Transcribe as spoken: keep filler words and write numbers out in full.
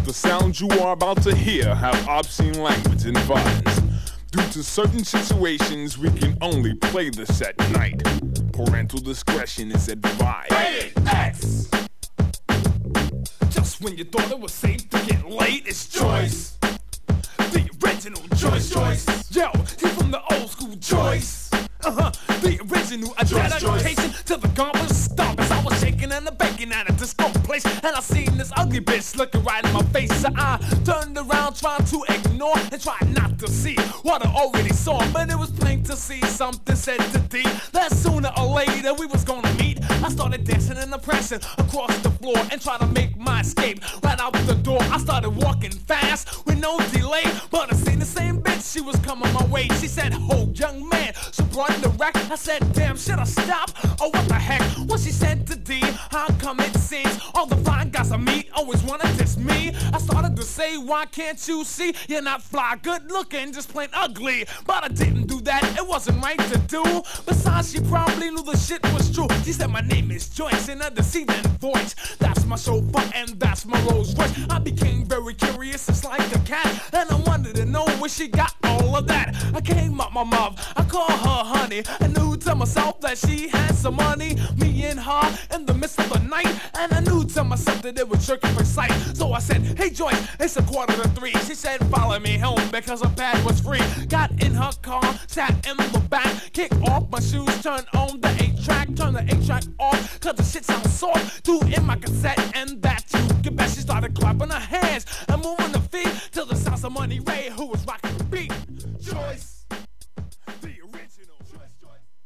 The sounds you are about to hear have obscene language and violence. Due to certain situations, we can only play this at night. Parental discretion is advised. Rated X! Just when you thought it was safe to get laid, it's Joyce. The original Joyce, Joyce. Yo, he's from the old school Joyce. Uh-huh, the original, a Joyce, dedication Joyce. to the gauntlet stomp. As I was shaking and the baking at a disco place, and I seen this ugly bitch looking right in my face. So I turned around trying to ignore and tried not to see what I already saw. But it was plain to see something said to D that sooner or later we was gonna meet. I started dancing and pressing across the floor and tried to make my escape right out the door. I started walking fast with no delay, but I seen the same bitch, she was coming my way. She said, "Oh, young man," she brought in the wreck. I said, "Damn, should I stop? Oh, what the heck?" What she said to D, how come it seems all the fine guys I meet always wanna diss me? I started to say, "Why can't you see? You're not fly, good looking, just plain ugly." But I didn't do that, it wasn't right to do. Besides, she probably knew the shit was true. She said, "My name is Joyce," in a deceiving voice. That's my chauffeur and that's my Rolls Royce. I became very curious, it's like a cat, and I wanted to know where she got all of that. I came up my mouth, I called her honey. I knew to myself that she had some money. Me and her in the midst of the night, and I knew to myself that it was jerking for sight. So I said, "Hey Joyce, it's a quarter to three." She said, "Follow me home," because her pad was free. Got in her car, sat in the back, kicked off my shoes, turned on the eight track, turned the eight track off, cause the shit sounds soft. Threw in my cassette, and that you can bet she started clapping her hands and moving the feet till the sounds of Money Ray, who was rocking.